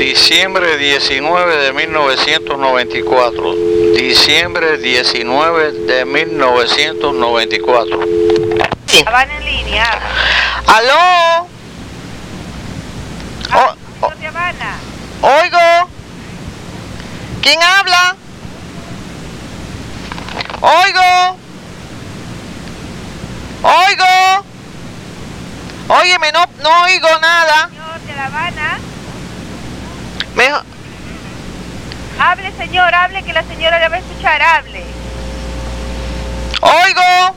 Diciembre 19 de 1994. Diciembre 19 de 1994. Sí. Van en línea. ¿Aló? Habana. Oigo. ¿Quién habla? Oigo. Oigo. Óyeme, no oigo nada. Señor de La Habana. Mejor. Hable, señor, hable, que la señora le va a escuchar, hable. Oigo.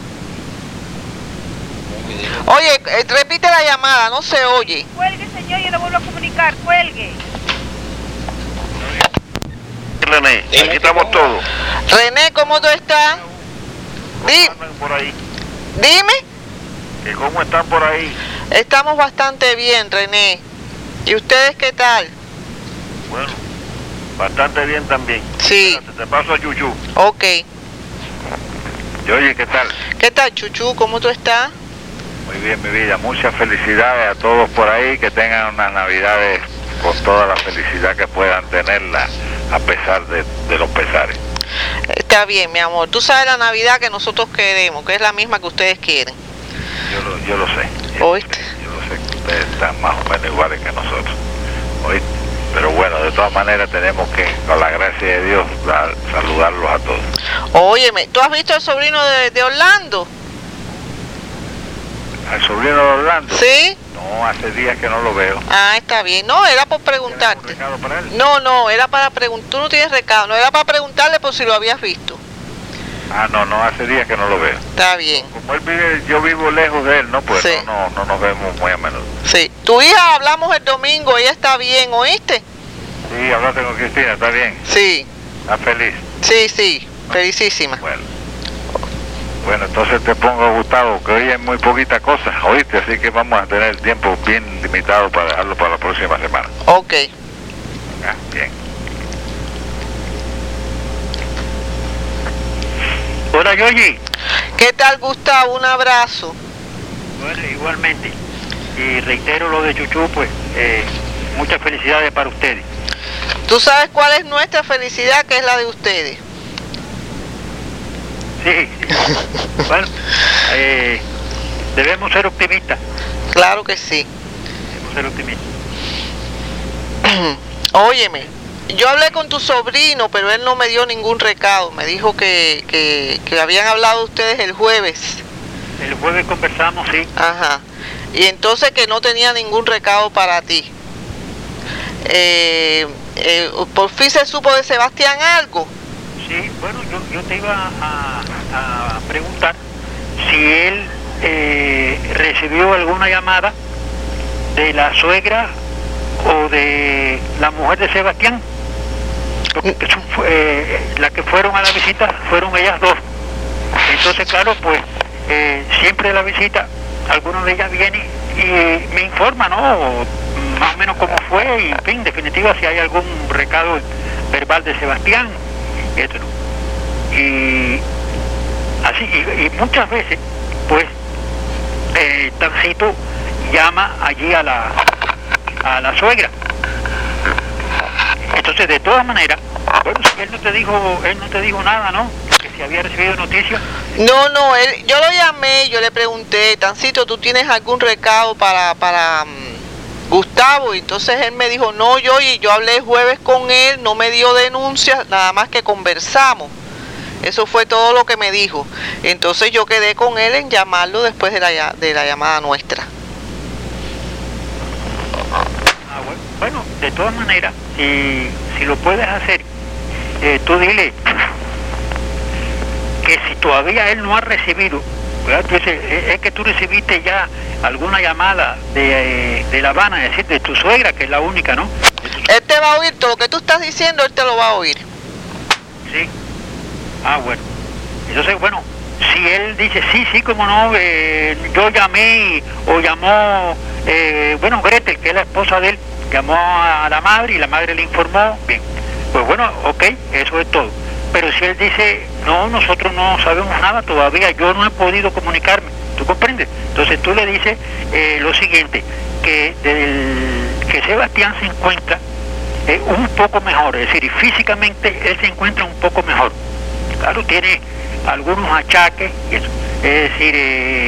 Oye, repite la llamada, no se oye. Cuelgue, señor, yo lo vuelvo a comunicar, cuelgue. René, aquí estamos todos. René, ¿cómo tú estás? Por ahí. Dime. ¿Cómo están por ahí? Estamos bastante bien, René. ¿Y ustedes qué tal? Bueno, bastante bien también. Sí. Te paso a Chuchu. Ok. Y oye, ¿qué tal? ¿Qué tal, Chuchu? ¿Cómo tú estás? Muy bien, mi vida. Muchas felicidades a todos por ahí, que tengan unas navidades con toda la felicidad que puedan tenerla, a pesar de los pesares. Está bien, mi amor. Tú sabes la Navidad que nosotros queremos, que es la misma que ustedes quieren. Yo lo sé. ¿Oíste? Yo lo sé que ustedes están más o menos iguales que nosotros. ¿Oíste? Pero bueno, de todas maneras tenemos que, con la gracia de Dios, saludarlos a todos. Óyeme, ¿tú has visto al sobrino de Orlando? ¿Al sobrino de Orlando? ¿Sí? No, hace días que no lo veo. Ah, está bien. No, era por preguntarte. ¿Tienes un recado para él? No, era para preguntar. Tú no tienes recado. No, era para preguntarle por si lo habías visto. Ah, no, hace días que no lo veo. Está bien. Como él vive, yo vivo lejos de él, ¿no? Pues sí. no nos vemos muy a menudo. Sí. Tu hija hablamos el domingo, ella está bien, ¿oíste? Sí, hablaste con Cristina, ¿está bien? Sí. ¿Está feliz? Sí, felicísima. Bueno, entonces te pongo, Gustavo, que hoy hay muy poquita cosa, ¿oíste? Así que vamos a tener el tiempo bien limitado para dejarlo para la próxima semana. Ok. Ah, bien. Hola, Yoyi. ¿Qué tal, Gustavo? Un abrazo. Bueno, igualmente. Y reitero lo de Chuchu, pues, muchas felicidades para ustedes. ¿Tú sabes cuál es nuestra felicidad, que es la de ustedes? Sí. Bueno, debemos ser optimistas. Claro que sí. Debemos ser optimistas. Óyeme, yo hablé con tu sobrino, pero él no me dio ningún recado. Me dijo que habían hablado ustedes el jueves. El jueves conversamos, sí. Ajá. Y entonces que no tenía ningún recado para ti. ¿Por fin se supo de Sebastián algo? Sí, bueno, yo te iba a preguntar si él recibió alguna llamada de la suegra o de la mujer de Sebastián. Las que fueron a la visita fueron ellas dos. Entonces, claro, pues siempre la visita, alguna de ellas viene y me informa, ¿no? Más o menos cómo fue y, en fin, en definitiva, si hay algún recado verbal de Sebastián, esto, ¿no? Y así, y muchas veces, pues, Tancito llama allí a la suegra. Entonces, de todas maneras, bueno, si él no te dijo nada, ¿no? Que si había recibido noticias. No, yo lo llamé, yo le pregunté, Tancito, ¿tú tienes algún recado para Gustavo? Y entonces él me dijo, no, yo hablé el jueves con él, no me dio denuncias, nada más que conversamos. Eso fue todo lo que me dijo. Entonces yo quedé con él en llamarlo después de la llamada nuestra. Bueno, de todas maneras, si lo puedes hacer, tú dile que si todavía él no ha recibido, ¿verdad? Tú dices, es que tú recibiste ya alguna llamada de La Habana, es decir, de tu suegra, que es la única, ¿no? Él te va a oír, todo lo que tú estás diciendo, él te lo va a oír. Sí. Ah, bueno. Entonces, bueno, si él dice, sí, como no, yo llamé, o llamó, bueno, Gretel, que es la esposa de él, llamó a la madre y la madre le informó, bien, pues bueno, ok, eso es todo. Pero si él dice, no, nosotros no sabemos nada todavía, yo no he podido comunicarme, ¿tú comprendes? Entonces tú le dices lo siguiente, que Sebastián se encuentra un poco mejor, es decir, físicamente él se encuentra un poco mejor. Claro, tiene algunos achaques, y eso. Es decir,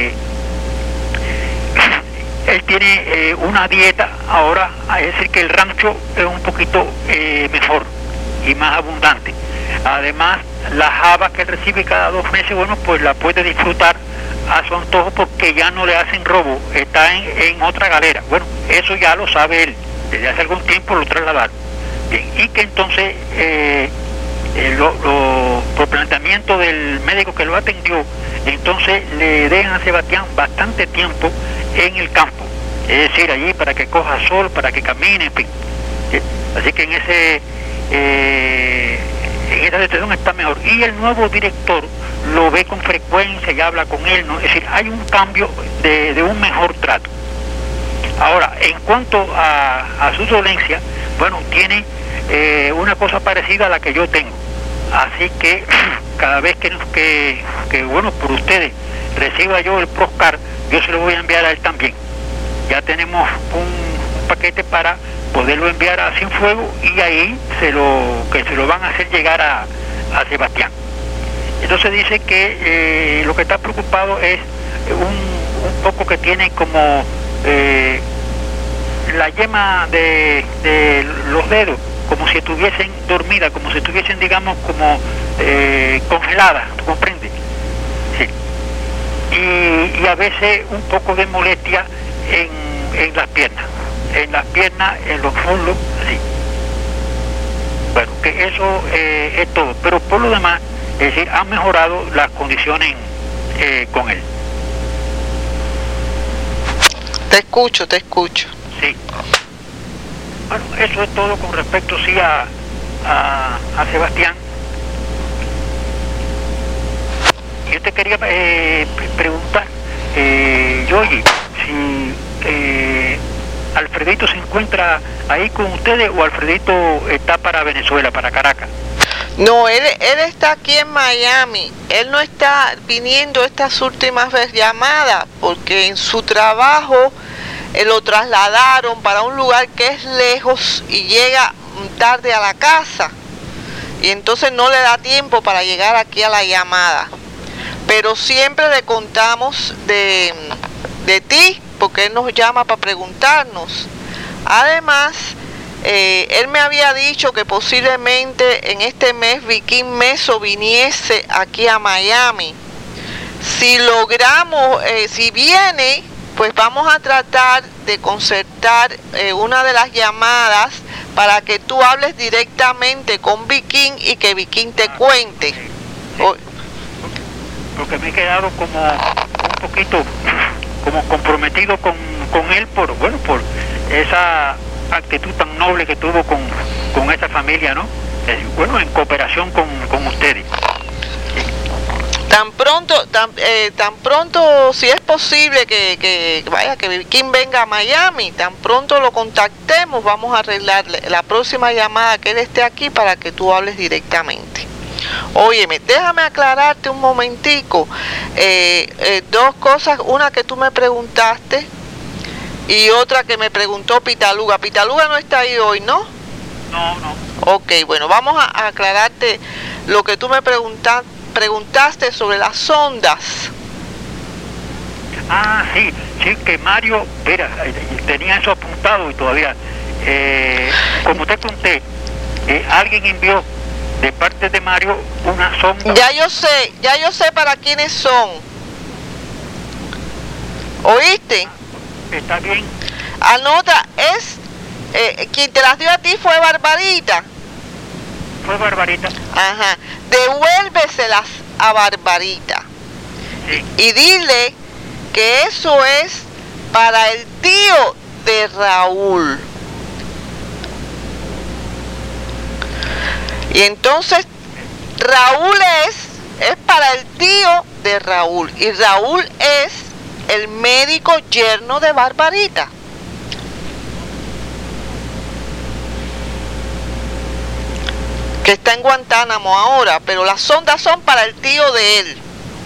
él tiene una dieta ahora, es decir, que el rancho es un poquito mejor y más abundante. Además, las habas que él recibe cada 2 meses, bueno, pues la puede disfrutar a su antojo porque ya no le hacen robo, está en otra galera. Bueno, eso ya lo sabe él, desde hace algún tiempo lo trasladaron. Bien, y que entonces, por planteamiento del médico que lo atendió, entonces le dejan a Sebastián bastante tiempo en el campo, es decir, allí para que coja sol, para que camine, en fin. Así que en esa situación está mejor. Y el nuevo director lo ve con frecuencia y habla con él, ¿no? Es decir, hay un cambio de un mejor trato. Ahora, en cuanto a su dolencia, bueno, tiene una cosa parecida a la que yo tengo. Así que cada vez que bueno, por ustedes reciba yo el Proscar, yo se lo voy a enviar a él también. Ya tenemos un paquete para poderlo enviar a Cienfuegos y ahí se lo van a hacer llegar a Sebastián. Entonces dice que lo que está preocupado es un poco que tiene como la yema de los dedos, como si estuviesen dormidas, como si estuviesen, digamos, como congeladas, ¿tú comprendes? Sí. Y a veces un poco de molestia en las piernas, en los muslos, así. Bueno, que eso es todo, pero por lo demás, es decir, han mejorado las condiciones con él. Te escucho. Sí. Bueno, eso es todo con respecto, sí, a Sebastián. Yo te quería preguntar, Yoyi, si Alfredito se encuentra ahí con ustedes o Alfredito está para Venezuela, para Caracas. No, él está aquí en Miami. Él no está viniendo estas últimas llamadas porque en su trabajo lo trasladaron para un lugar que es lejos y llega tarde a la casa. Y entonces no le da tiempo para llegar aquí a la llamada. Pero siempre le contamos de ti, porque él nos llama para preguntarnos. Además, él me había dicho que posiblemente en este mes Viking Meso viniese aquí a Miami. Si logramos, si viene, pues vamos a tratar de concertar una de las llamadas para que tú hables directamente con Viking y que Viking te cuente. Sí. Porque me he quedado como un poquito como comprometido con él por esa actitud tan noble que tuvo con esa familia, ¿no? Bueno, en cooperación con ustedes. Tan pronto, si es posible que Viking venga a Miami, tan pronto lo contactemos, vamos a arreglar la próxima llamada que él esté aquí para que tú hables directamente. Óyeme, déjame aclararte un momentico, 2 cosas, una que tú me preguntaste y otra que me preguntó Pitaluga. Pitaluga no está ahí hoy, ¿no? No. Ok, bueno, vamos a aclararte lo que tú me preguntaste sobre las sondas. Ah, sí, que Mario, mira, tenía eso apuntado y todavía, como te conté, alguien envió de parte de Mario una sonda. Ya yo sé para quiénes son. ¿Oíste? Está bien. Anota, quien te las dio a ti fue Barbarita. Fue Barbarita. Ajá. Devuélveselas a Barbarita. Sí. Y dile que eso es para el tío de Raúl. Y entonces Raúl es para el tío de Raúl. Y Raúl es el médico yerno de Barbarita. Que está en Guantánamo ahora, pero las sondas son para el tío de él.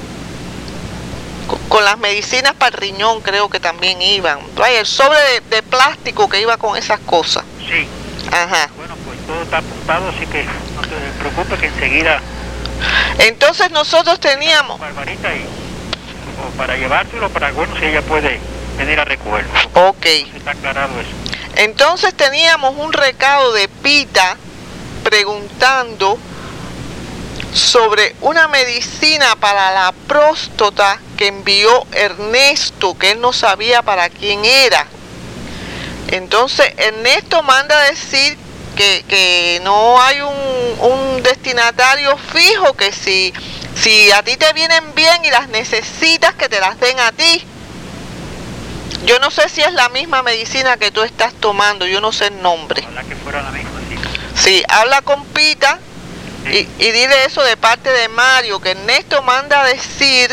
Con las medicinas para el riñón creo que también iban. El sobre de plástico que iba con esas cosas. Sí. Ajá. Bueno, pues todo está apuntado, así que no te preocupes que enseguida... Entonces nosotros teníamos... Barbarita o para llevárselo, para bueno, si ella puede venir a recogerlo. Ok. Está aclarado eso. Entonces teníamos un recado de Pita preguntando sobre una medicina para la próstata que envió Ernesto, que él no sabía para quién era. Entonces Ernesto manda a decir que no hay un destinatario fijo, que si a ti te vienen bien y las necesitas, que te las den a ti. Yo no sé si es la misma medicina que tú estás tomando, yo no sé el nombre. Ojalá que fuera la misma, sí. Sí, habla con Pita y dile eso de parte de Mario, que Ernesto manda a decir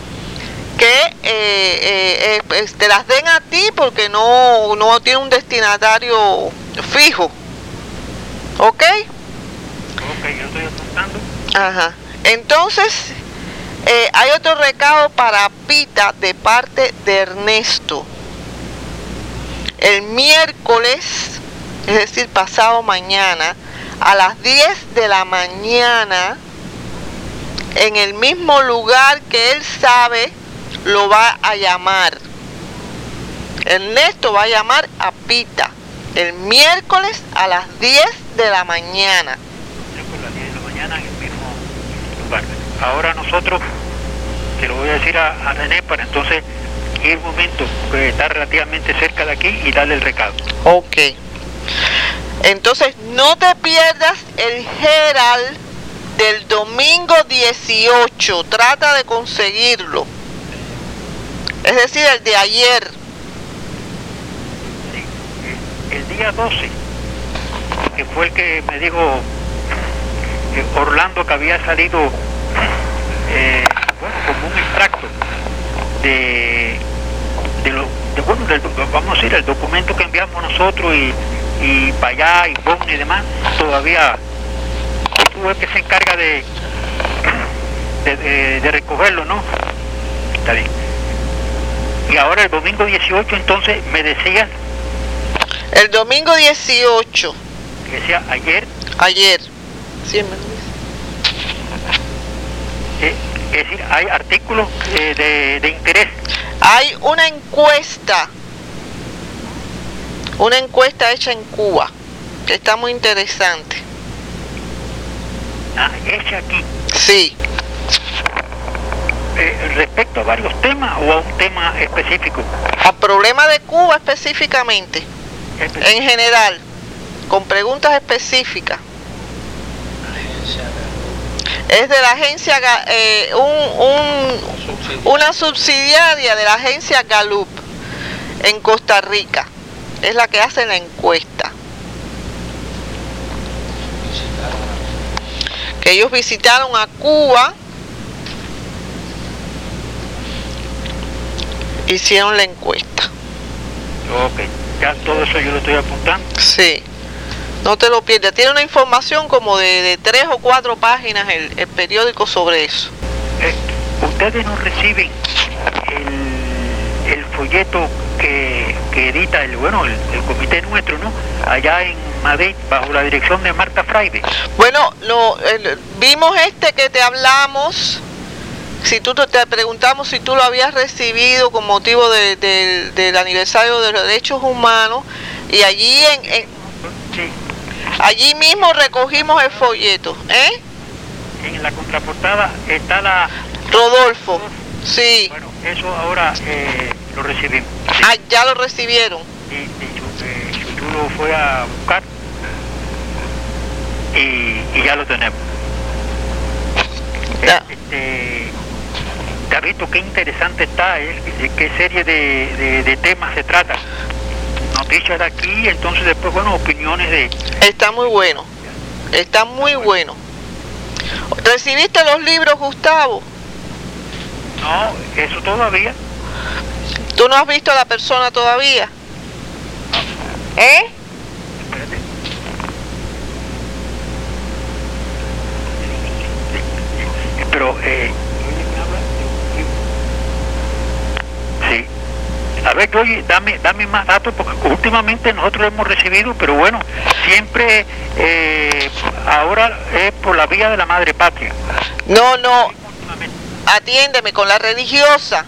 que te las den a ti porque no tiene un destinatario fijo. ¿Ok? Ok, yo estoy apuntando. Ajá. Entonces, hay otro recado para Pita de parte de Ernesto. El miércoles, es decir, pasado mañana, a las 10 de la mañana, en el mismo lugar que él sabe, lo va a llamar. Ernesto va a llamar a Pita el miércoles a las 10 de la mañana. Miércoles a las 10 de la mañana en el mismo lugar. Ahora nosotros, te lo voy a decir a René, para entonces ir un momento, que está relativamente cerca de aquí, y darle el recado. Ok. Entonces, no te pierdas el Herald del domingo 18. Trata de conseguirlo. Es decir, el de ayer. Sí. El día 12, que fue el que me dijo Orlando, que había salido, bueno, como un extracto vamos a decir, el documento que enviamos nosotros y para allá, y Bon y demás, todavía tú es que se encarga de recogerlo, ¿no? Está bien. Y ahora el domingo 18, entonces, me decías... El domingo 18. Que decía ayer. Ayer. Sí, me lo dice. Es decir, hay artículos de interés. Hay una encuesta hecha en Cuba, que está muy interesante. Ah, hecha aquí. Sí. Respecto a varios temas o a un tema específico. Al problema de Cuba específicamente, en general, con preguntas específicas. Es de la agencia, una subsidiaria de la agencia Gallup en Costa Rica. Es la que hace la encuesta. Que ellos visitaron a Cuba, hicieron la encuesta. Ok, ya todo eso yo lo estoy apuntando. Sí. No te lo pierdas. Tiene una información como de 3 o 4 páginas el periódico sobre eso. Ustedes no reciben el folleto que edita el comité nuestro, ¿no? Allá en Madrid, bajo la dirección de Marta Fraile. Bueno, vimos que te hablamos. Si tú te preguntamos si tú lo habías recibido con motivo del aniversario de los derechos humanos, y allí sí. Allí mismo recogimos el folleto, ¿eh? En la contraportada está la... Rodolfo, sí. Bueno, eso ahora lo recibimos. Sí. Ah, ya lo recibieron. Sí, Chuchu lo fue a buscar y ya lo tenemos. ¿Te has visto qué interesante está? ¿Qué serie de temas se trata? Noticias de aquí, entonces después, bueno, opiniones de... Está muy bueno, está muy bueno. ¿Recibiste los libros, Gustavo? No, eso todavía. ¿Tú no has visto a la persona todavía? ¿Eh? Espérate. Pero, sí, A ver, Yoyi, dame más datos, porque últimamente nosotros lo hemos recibido, pero bueno, siempre ahora es por la vía de la madre patria. No, atiéndeme con la religiosa.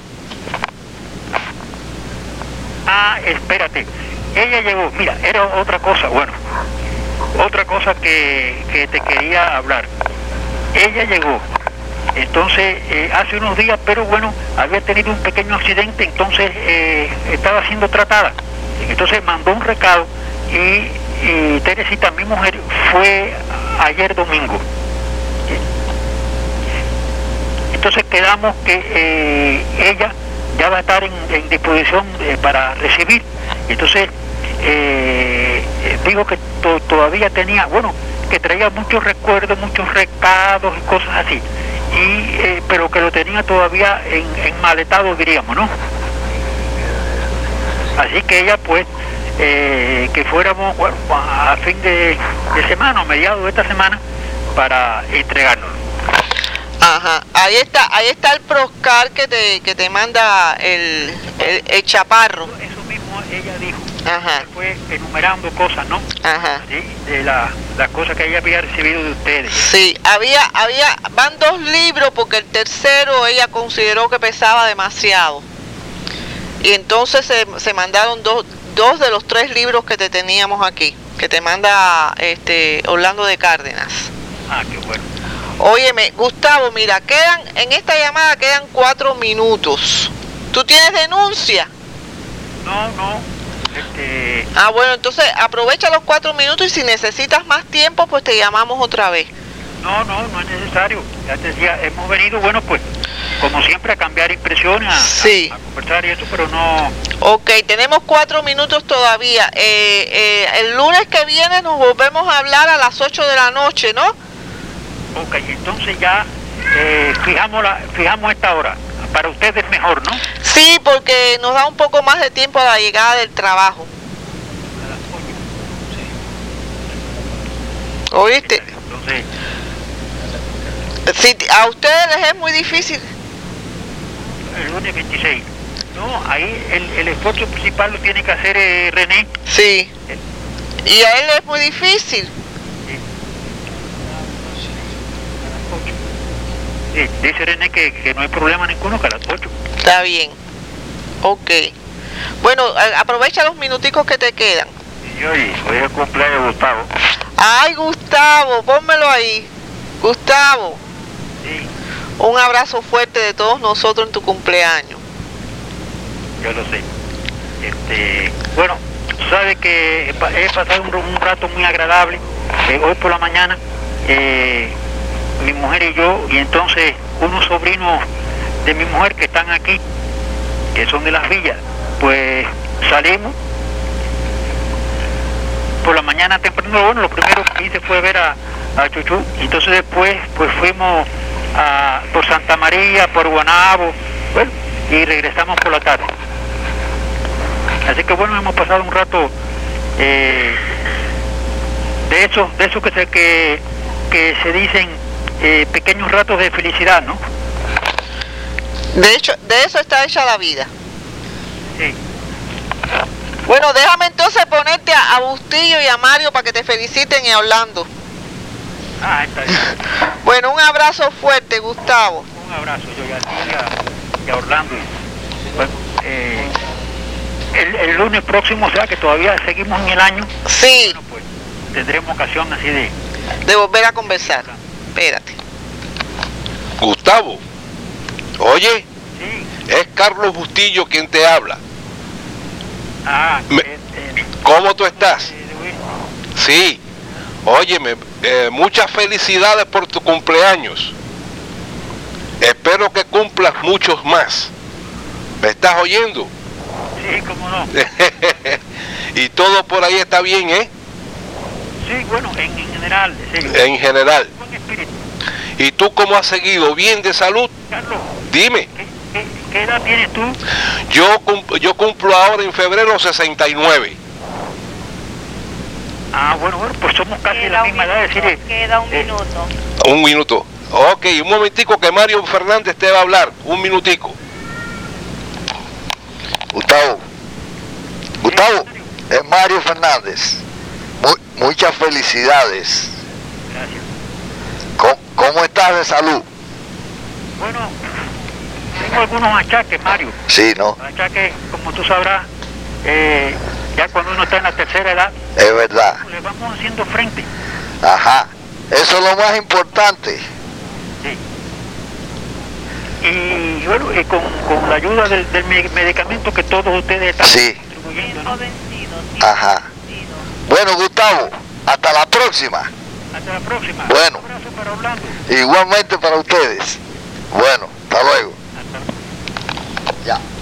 Ah, espérate, ella llegó, mira, era otra cosa, bueno, otra cosa que te quería hablar. Ella llegó, entonces hace unos días, pero bueno, había tenido un pequeño accidente, entonces estaba siendo tratada. Entonces mandó un recado y Teresita, mi mujer, fue ayer domingo. Entonces quedamos que ella ya va a estar en disposición para recibir. Entonces digo que todavía tenía, bueno, que traía muchos recuerdos, muchos recados y cosas así, pero que lo tenía todavía enmaletado, diríamos, ¿no? Así que ella, pues, que fuéramos, bueno, a fin de semana, o mediados de esta semana, para entregárnoslo. Ajá, ahí está el Proscar que te manda el chaparro. Eso mismo ella dijo. Ajá. Fue enumerando cosas, ¿no? Ajá. ¿Sí? De las cosas que ella había recibido de ustedes. Sí, van 2 libros porque el tercero ella consideró que pesaba demasiado. Y entonces se mandaron dos de los 3 libros que te teníamos aquí, que te manda Orlando de Cárdenas. Ah, qué bueno. Óyeme, Gustavo, mira, en esta llamada quedan 4 minutos. ¿Tú tienes denuncia? No. Ah, bueno, entonces aprovecha los 4 minutos y si necesitas más tiempo, pues te llamamos otra vez. No es necesario. Ya te decía, hemos venido, bueno, pues, como siempre, a cambiar impresiones, sí, a conversar y eso, pero no... Ok, tenemos 4 minutos todavía. El lunes que viene nos volvemos a hablar a las 8 de la noche, ¿no? Ok, entonces ya fijamos esta hora. Para ustedes mejor, ¿no? Sí, porque nos da un poco más de tiempo a la llegada del trabajo. ¿Oíste? Entonces, sí, a ustedes les es muy difícil. el lunes 26. No, ahí el esfuerzo principal lo tiene que hacer René. Sí. Y a él es muy difícil. Sí, dice René que no hay problema ninguno, que a las 8. Está bien. Ok. Bueno, aprovecha los minuticos que te quedan. Y hoy es el cumpleaños de Gustavo. Ay, Gustavo, pónmelo ahí. Gustavo, Sí, un abrazo fuerte de todos nosotros en tu cumpleaños. yo lo sé. Bueno, tú sabes que he pasado un rato muy agradable hoy por la mañana, mi mujer y yo, y entonces unos sobrinos de mi mujer que están aquí, que son de Las Villas, pues salimos por la mañana temprano. Bueno, lo primero que hice fue ver a Chuchu, y entonces después pues fuimos por Santa María, por Guanabo, bueno, y regresamos por la tarde. Así que bueno, hemos pasado un rato de eso que se dicen pequeños ratos de felicidad, ¿no? De hecho, de eso está hecha la vida. Sí. Bueno, déjame entonces ponerte a Bustillo y a Mario para que te feliciten y a Orlando. Ah, está bien. Bueno, un abrazo fuerte, Gustavo. Un abrazo, yo y a ti y a Orlando. Bueno, el lunes próximo, o sea que todavía seguimos en el año. Sí. Bueno, pues tendremos ocasión así de volver a conversar. Espérate. Gustavo, oye, Sí. es Carlos Bustillo quien te habla. Ah, ¿Cómo tú estás? Sí, óyeme, muchas felicidades por tu cumpleaños. Espero que cumplas muchos más. ¿Me estás oyendo? Sí, cómo no. Y todo por ahí está bien, ¿eh? Sí, bueno, en general, sí. En general. Buen espíritu. ¿Y tú cómo has seguido? ¿Bien de salud? Carlos, Dime. ¿qué edad tienes tú? Yo cumplo ahora en febrero 69. Ah, bueno, pues somos casi la misma edad, decir. Queda un minuto. Un minuto. Ok, un momentico que Mario Fernández te va a hablar. Un minutico. Gustavo, Gustavo, es Mario Fernández. Muchas felicidades. Gracias. ¿Cómo estás de salud? Bueno, tengo algunos achaques, Mario. Sí, ¿no? Achaques, como tú sabrás, ya cuando uno está en la tercera edad, Es verdad. le vamos haciendo frente. Ajá. Eso es lo más importante. Sí. Y bueno, con la ayuda del medicamento que todos ustedes están Sí. distribuyendo, ¿no? Ajá. Bueno, Gustavo, hasta la próxima. Hasta la próxima. Bueno. Un abrazo para Orlando. Igualmente para ustedes. Bueno, hasta luego. Hasta luego. Ya.